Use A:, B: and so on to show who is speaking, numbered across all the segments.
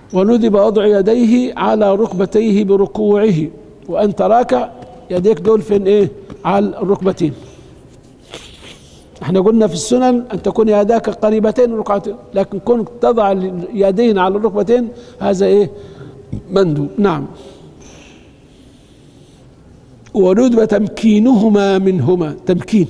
A: وندب وضع يديه على ركبتيه بركوعه، وأنت راكع يديك دول فين إيه؟ على الركبتين. احنا قلنا في السنن أن تكون يداك قريبتين ركعتين، لكن كونك تضع اليدين على الركبتين هذا إيه؟ مندوب. نعم. وندب تمكينهما منهما، تمكين.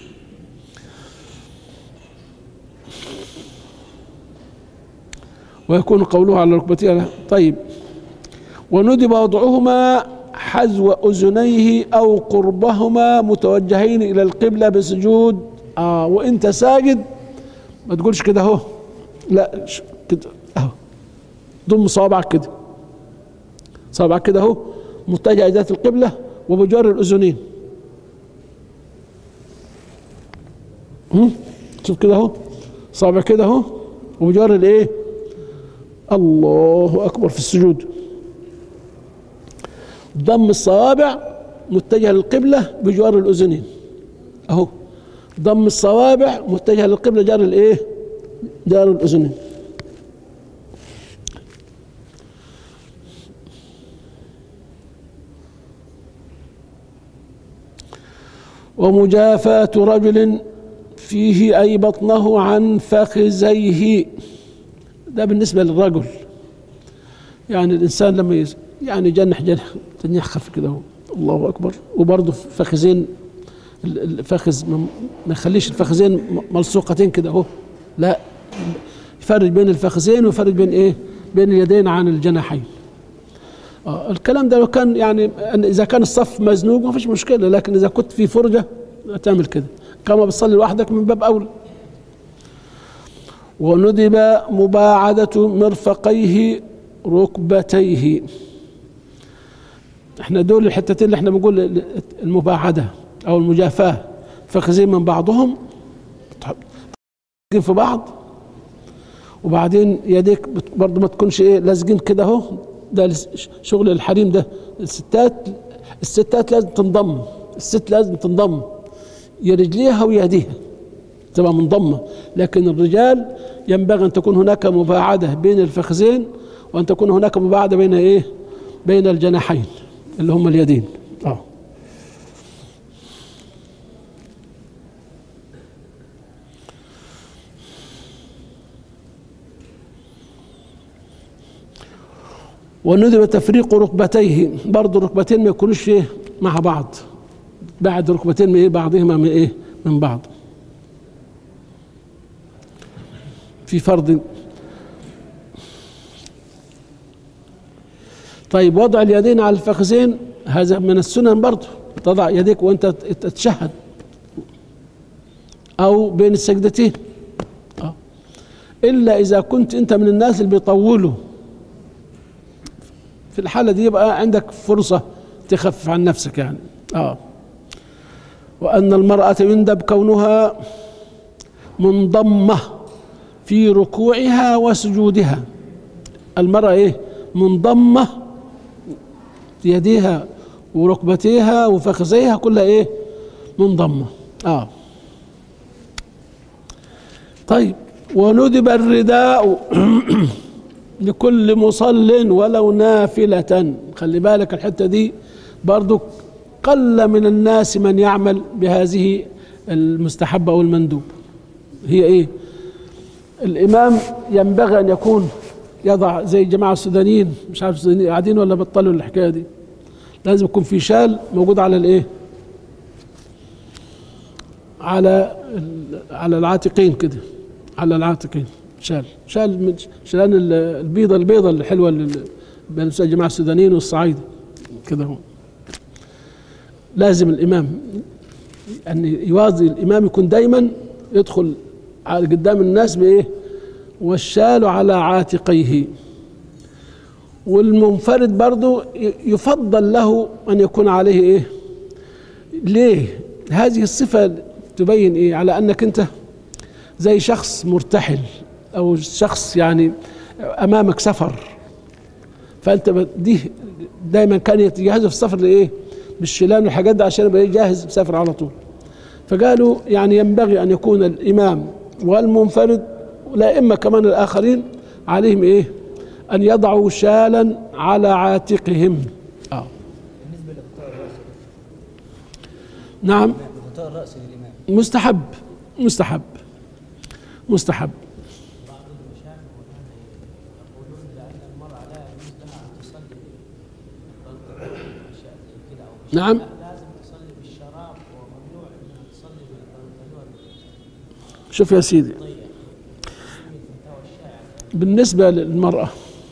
A: ويكون قوله على ركبتيه. طيب. وندب وضعهما حذو أذنيه أو قربهما متوجهين إلى القبلة بسجود. وأنت ساجد ما تقولش كده أهو، لا كده أهو، ضم صوابعك كده، صوابعك كده أهو متجهة ذات القبلة وبجوار الأذنين. شوف كده أهو، صوابعك كده أهو وبجوار الإيه؟ الله أكبر في السجود. ضم الصوابع متجهة للقبلة بجوار الأذنين أهو، ضم الصوابع متجهة للقبلة جار الإيه؟ جار الأذنين. ومجافاة رجل فيه أي بطنه عن فخذيه، ده بالنسبة للرجل. يعني الإنسان لما يعني جنح تنيح خف كده هو، الله أكبر، وبرضه فخذين، الفخذ ما يخليش الفخذين ملصوقتين كده اهو، لا، يفرج بين الفخذين ويفرج بين ايه؟ بين اليدين عن الجناحين. الكلام ده لو كان يعني اذا كان الصف مزنوق ما فيش مشكله، لكن اذا كنت في فرجه تعمل كده، كما بتصلي لوحدك من باب اولى. وندب مباعدة مرفقيه ركبتيه. احنا دول الحتتين اللي احنا بنقول المباعدة او المجافاة، فخذين من بعضهم في بعض، وبعدين يديك برضو ما تكونش ايه لازقين كده اهو، ده شغل الحريم ده. الستات لازم تنضم، الست لازم تنضم رجليها ويديها تبقى منضمة، لكن الرجال ينبغي أن تكون هناك مباعدة بين الفخذين، وأن تكون هناك مباعدة بين إيه؟ بين الجناحين اللي هم اليدين. وندب تفريق ركبتيه، برضه الركبتين ما يكونوش إيه مع بعض، بعد ركبتين من إيه بعضهما من إيه من بعض، في فرض. طيب وضع اليدين على الفخذين هذا من السنن برضه، تضع يديك وانت تتشهد او بين السجدتين، الا اذا كنت انت من الناس اللي بيطولوا، في الحالة دي يبقى عندك فرصة تخفف عن نفسك يعني. وأن المرأة يندب كونها منضمة في ركوعها وسجودها. المرأة ايه؟ منضمة، يديها وركبتيها وفخذيها كلها ايه؟ منضمة. طيب. وندب الرداء لكل مصل ولو نافلة. خلي بالك الحتة دي برضو قل من الناس من يعمل بهذه المستحبة أو المندوب. هي ايه؟ الإمام ينبغي أن يكون يضع زي الجماعة السودانيين، مش عارف السودانيين قاعدين ولا بطلوا الحكاية دي، لازم يكون في شال موجود على الايه؟ على العاتقين كده، على العاتقين شال من شلان البيضة الحلوة اللي بين الجماعة السودانيين والصعايدة كده. هو لازم الإمام أن يواظب، الإمام يكون دايما يدخل على قدام الناس بإيه؟ والشال على عاتقيه. والمنفرد برضو يفضل له أن يكون عليه إيه؟ ليه؟ هذه الصفة تبين إيه؟ على أنك أنت زي شخص مرتحل أو شخص يعني أمامك سفر، فأنت دي دايما كان يتجهزوا في السفر لإيه؟ بالشلال والحاجات دي عشان يبقى جاهز بسفر على طول. فقالوا يعني ينبغي أن يكون الإمام والمنفرد والأئمة كمان الآخرين عليهم إيه؟ أن يضعوا شالا على عاتقهم.
B: بالنسبة لغطاء الرأس.
A: نعم.
B: غطاء الرأس للإمام
A: مستحب مستحب مستحب.
B: بعض المشايخ يقولون لأن المرأة لا يجوز لها أن تصلي أشياء زي كذا أو
A: نعم.
B: لازم تصلي بالشراب وممنوع أنها تصلي بالبنطلون.
A: شوف يا سيدي، بالنسبة للمرأة،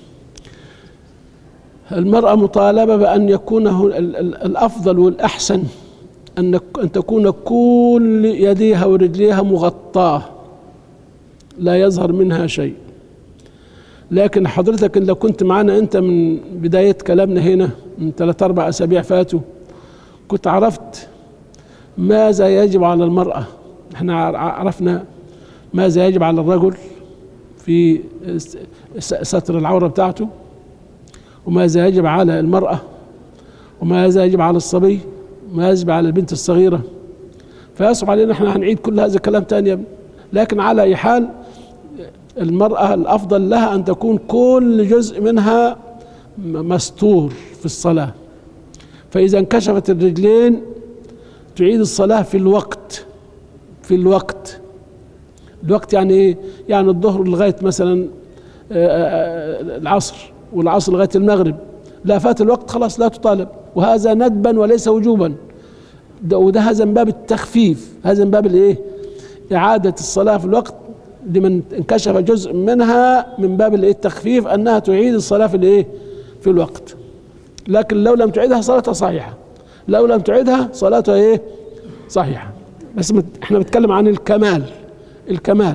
A: المرأة مطالبة بأن يكون الأفضل والأحسن أن تكون كل يديها ورجليها مغطاة لا يظهر منها شيء. لكن حضرتك لو كنت معنا أنت من بداية كلامنا هنا من 3-4 أسابيع فاتوا، كنت عرفت ماذا يجب على المرأة. احنا عرفنا ماذا يجب على الرجل في ستر العورة بتاعته، وماذا يجب على المرأة، وماذا يجب على الصبي، وما يجب على البنت الصغيرة. فيصعب علينا احنا هنعيد كل هذا الكلام تاني، لكن على أي حال المرأة الأفضل لها أن تكون كل جزء منها مستور في الصلاة. فإذا انكشفت الرجلين تعيد الصلاة في الوقت. في الوقت يعني ايه؟ يعني الظهر لغاية مثلا العصر، والعصر لغاية المغرب، لا فات الوقت خلاص لا تطالب، وهذا ندبا وليس وجوبا. وده هذا من باب التخفيف، هذا من باب الايه؟ إعادة الصلاة في الوقت لمن انكشف جزء منها، من باب الايه؟ التخفيف، أنها تعيد الصلاة في الايه؟ في الوقت. لكن لو لم تعيدها صلاتها صحيحة، لو لم تعيدها صلاتها ايه؟ صحيحة. بس احنا بنتكلم عن الكمال. الكمال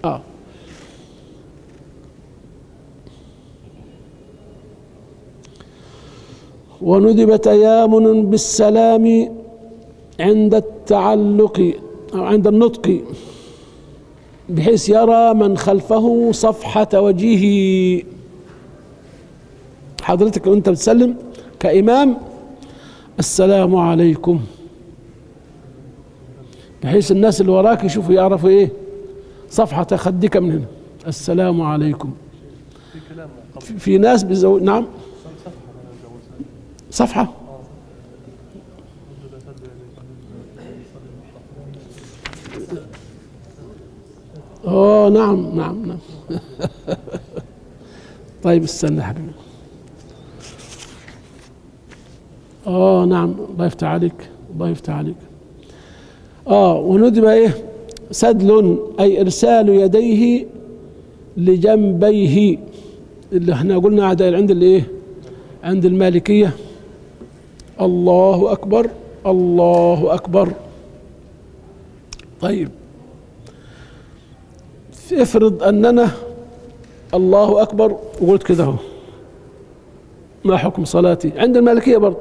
A: وندب تيامن بالسلام عند التعلق أو عند النطق، بحيث يرى من خلفه صفحة وجهه. حضرتك وانت بتسلم كإمام السلام عليكم، بحيث الناس اللي وراك يشوفوا يعرفوا ايه؟ صفحة خدك من هنا، السلام عليكم. في ناس بيزود. نعم. صفحة. نعم نعم نعم. طيب استنى يا حبيبي. نعم، الله يفتح عليك، الله يفتح عليك. وندب ايه؟ سدل، اي ارسال يديه لجنبيه، اللي احنا قلنا عند الايه؟ عند المالكية. الله اكبر الله اكبر. طيب افرض اننا الله اكبر وقلت كده اهو، ما حكم صلاتي؟ عند المالكية برضه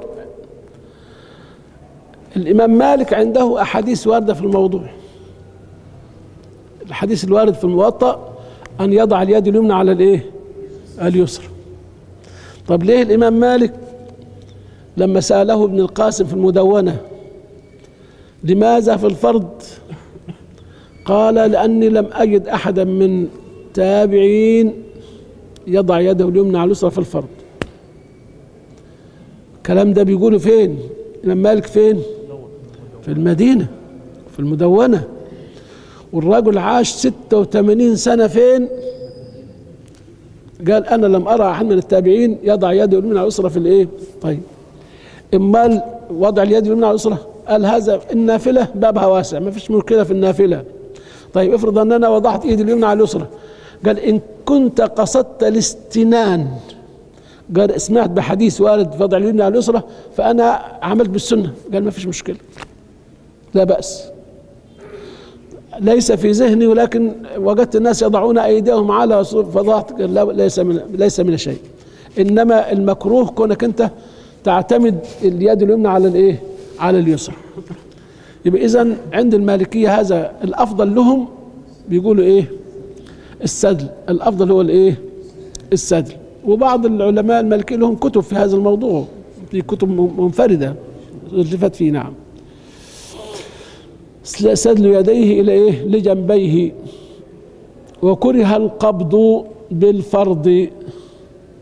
A: الإمام مالك عنده أحاديث واردة في الموضوع. الحديث الوارد في الموطأ أن يضع اليد اليمنى على الإيه؟ اليسرى. طب ليه الإمام مالك لما سأله ابن القاسم في المدونة لماذا في الفرض، قال لأني لم أجد أحدا من تابعين يضع يده اليمنى على اليسرى في الفرض. الكلام ده بيقوله فين؟ الإمام مالك فين؟ في المدينة في المدونة. والرجل عاش 86 سنة فين؟ قال أنا لم أرى أحد من التابعين يضع يده اليمنى على اليسرى في الإيه؟ طيب إما وضع اليد اليمنى على اليسرى، قال هذا النافلة بابها واسع، ما فيش مشكلة في النافلة. طيب افرض أن أنا وضعت إيدي اليمنى على اليسرى، قال إن كنت قصدت الاستنان، قال سمعت بحديث وارد في وضع اليمنى على اليسرى فأنا عملت بالسنة، قال ما فيش مشكلة لا بأس. ليس في ذهني، ولكن وجدت الناس يضعون أيديهم على فضعت، ليس من شيء. إنما المكروه كونك أنت تعتمد اليد اليمنى على الإيه؟ على اليسرى. يبقى إذن عند المالكية هذا الأفضل لهم، بيقولوا إيه؟ السدل. الأفضل هو الإيه؟ السدل. وبعض العلماء المالكية لهم كتب في هذا الموضوع، في كتب منفردة ألفت فيه. نعم. سدل يديه إلى إيه؟ لجنبيه. وكره القبض بالفرض،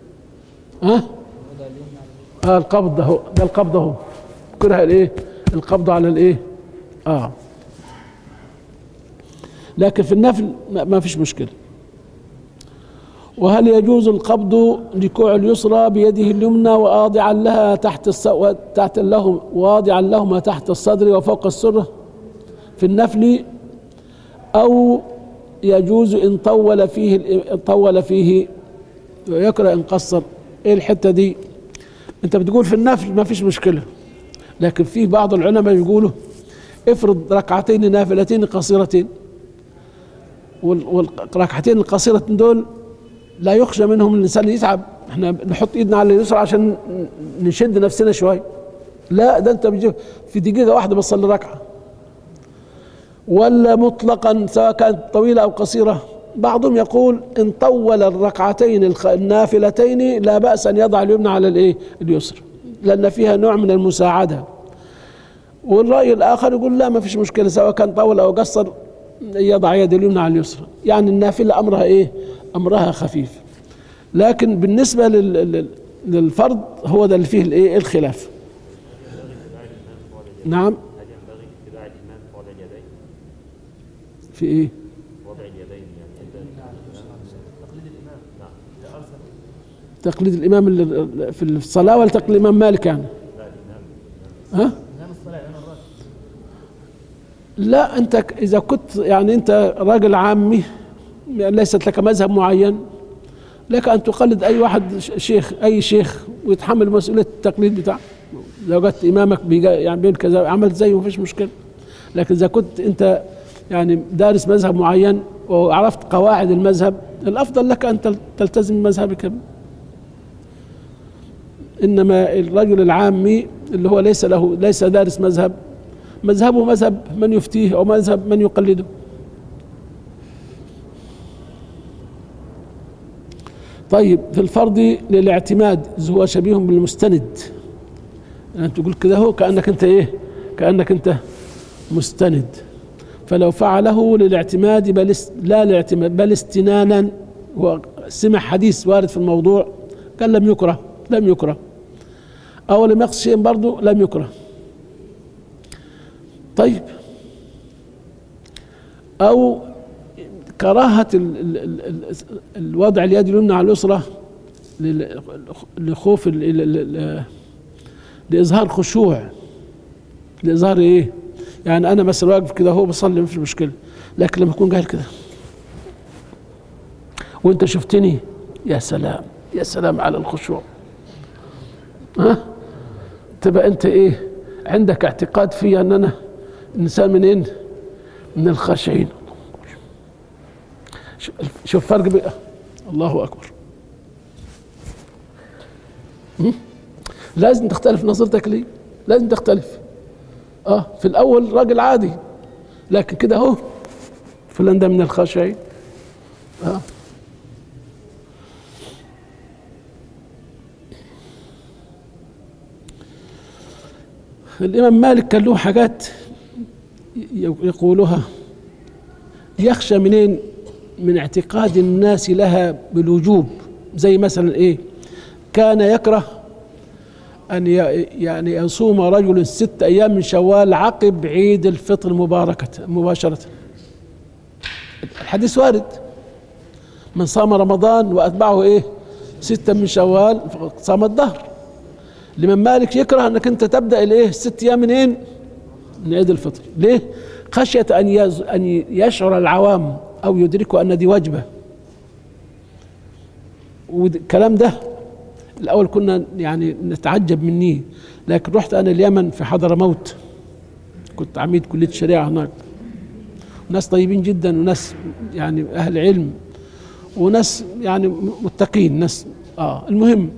A: ها؟ القبض اهو، ده القبض اهو، كره الايه؟ القبض على الايه؟ لكن في النفل ما فيش مشكله. وهل يجوز القبض لكوع اليسرى بيده اليمنى واضعا لها تحت واضعا لهما تحت الصدر وفوق السره في النفل، او يجوز ان طول فيه ويكره ان قصر؟ ايه الحته دي؟ انت بتقول في النفل ما فيش مشكله، لكن في بعض العلماء يقولوا افرض ركعتين نافلتين قصيرتين، والركعتين القصيرتين دول لا يخشى منهم الانسان يتعب، احنا نحط ايدنا على اليسرى عشان نشد نفسنا شويه، لا ده انت بيجي في دقيقه واحده بتصلي ركعه. ولا مطلقا سواء كانت طويله او قصيره؟ بعضهم يقول ان طول الركعتين النافلتين لا باس ان يضع اليمنى على الايه؟ اليسرى، لان فيها نوع من المساعده. والراي الاخر يقول لا ما فيش مشكله، سواء كان طول او قصر يضع يد اليمنى على اليسرى، يعني النافله امرها ايه؟ امرها خفيف. لكن بالنسبه للفرض هو ده اللي فيه الايه؟ الخلاف. نعم.
C: هل ينبغي اتباع الامام في وضع اليدين؟
A: في ايه؟
C: وضع اليدين يعني تقليد الامام. نعم. اذا ارسل
A: تقليد الامام في الصلاه ولا تقليد الامام مالك يعني؟
C: لا الامام.
A: ها؟
C: امام الصلاه امام الراتب.
A: لا انت اذا كنت يعني انت راجل عامي ليست لك مذهب معين، لك ان تقلد اي واحد شيخ، اي شيخ، ويتحمل مسؤوليه التقليد بتاعه. لو جت امامك يعني بين كذا عملت زيه ما فيش مشكله. لكن اذا كنت انت يعني دارس مذهب معين وعرفت قواعد المذهب، الافضل لك ان تلتزم مذهبك. انما الرجل العامي اللي هو ليس دارس مذهب، مذهبه مذهب من يفتيه او مذهب من يقلده. طيب في الفرض للاعتماد هو شبيه بالمستند، يعني تقول كده هو كأنك انت ايه؟ كأنك انت مستند. فلو فعله للاعتماد لا الاعتماد بل استنانا، وسمع حديث وارد في الموضوع قال لم يكره، او لم يقص شيء برضه لم يكره. طيب او كراهة الوضع اليد اليمنى على اليسرى لخوف لإظهار خشوع، لإظهار إيه؟ يعني أنا مثلا واقف كده هو بصلي ما فيش مشكلة، لكن لما أكون قاعد كده وأنت شفتني، يا سلام يا سلام على الخشوع، ها؟ تبقى أنت إيه؟ عندك اعتقاد في أن أنا إنسان منين؟ من الخاشعين. شوف فرق بقى، الله أكبر. لازم تختلف نظرتك ليه؟ لازم تختلف. في الأول راجل عادي، لكن كده أهو فلان ده من الخاشعين. الإمام مالك كان له حاجات يقولها يخشى منين؟ من اعتقاد الناس لها بالوجوب. زي مثلا ايه؟ كان يكره ان يعني يصوم رجل 6 أيام من شوال عقب عيد الفطر مباشرة. الحديث وارد: من صام رمضان واتبعه ايه؟ 6 من شوال فقد صام الدهر. الإمام مالك يكره انك انت تبدا الايه؟ 6 أيام منين؟ من عيد الفطر. ليه؟ خشية ان يشعر العوام أو يدركوا أن دي وجبة. والكلام ده الأول كنا يعني نتعجب مني، لكن رحت أنا اليمن في حضرموت، كنت عميد كلية الشريعة هناك، ناس طيبين جدا، وناس يعني أهل علم، وناس يعني متقين، ناس المهم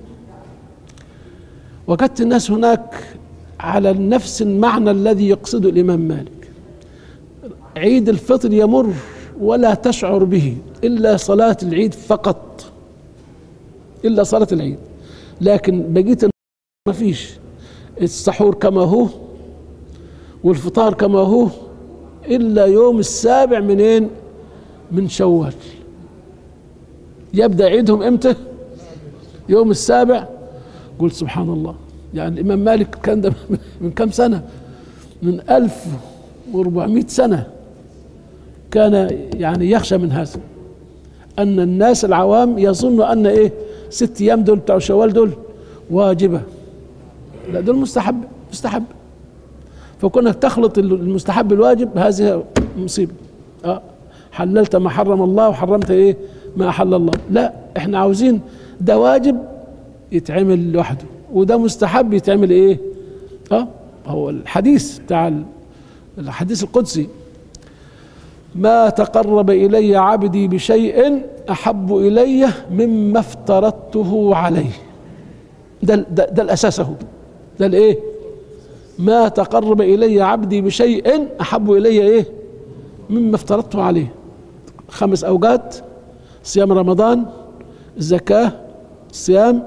A: وجدت الناس هناك على نفس المعنى الذي يقصده الإمام مالك. عيد الفطر يمر ولا تشعر به إلا صلاة العيد فقط، إلا صلاة العيد، لكن بقيت ما فيش. السحور كما هو والفطار كما هو إلا يوم 7 منين؟ من شوال. يبدأ عيدهم إمتى؟ يوم السابع قلت سبحان الله. يعني الإمام مالك كان ده من كم سنة؟ من 1400 سنة كان يعني يخشى من هذا، أن الناس العوام يظنوا أن إيه 6 أيام دول بتوع شوال دول واجبة، لا دول مستحب. فكونك تخلط المستحب بالواجب هذه مصيبة. حللت ما حرم الله وحرمت ايه ما احل الله. لا، احنا عاوزين ده واجب يتعمل لوحده، وده مستحب يتعمل ايه. هو الحديث بتاع الحديث القدسي: ما تقرب الي عبدي بشيء احب الي مما افترضته عليه. ده الاساس اهو. ده الايه؟ ما تقرب الي عبدي بشيء احب الي ايه مما افترضته عليه. 5 أوقات: صيام رمضان، الزكاة، الصيام.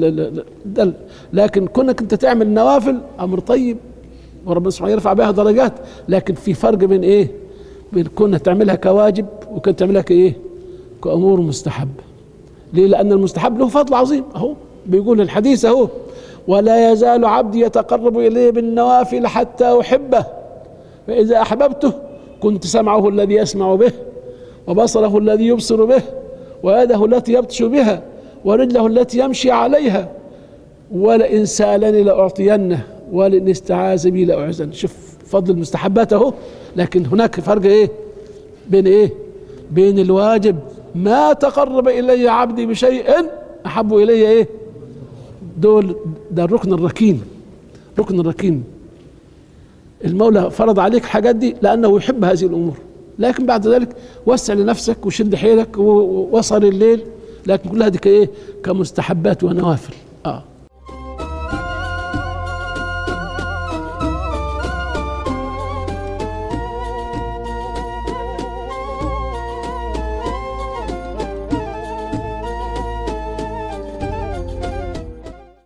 A: لكن كونك انت تعمل نوافل امر طيب وربنا سبحانه يرفع بها درجات، لكن في فرق بين ايه؟ بين كونك تعملها كواجب وكنت تعملها كايه؟ كأمور مستحب. ليه؟ لأن المستحب له فضل عظيم. اهو بيقول الحديث اهو: ولا يزال عبدي يتقرب إلي بالنوافل حتى أحبه، فإذا أحببته كنت سمعه الذي يسمع به، وبصره الذي يبصر به، ويده التي يبطش بها، ورجله التي يمشي عليها، ولئن سألني لأعطينه، ولئن استعاذ بي لأعيذنه. شوف فضل المستحبات اهو. لكن هناك فرق ايه بين ايه؟ بين الواجب: ما تقرب إلي عبدي بشيء أحب إلي ايه؟ ده الركن الركين. ركن الركين المولى فرض عليك حاجات دي لأنه يحب هذه الأمور، لكن بعد ذلك وسع لنفسك وشد حيلك ووصل الليل، لكن كلها دي كايه؟ كمستحبات ونوافل.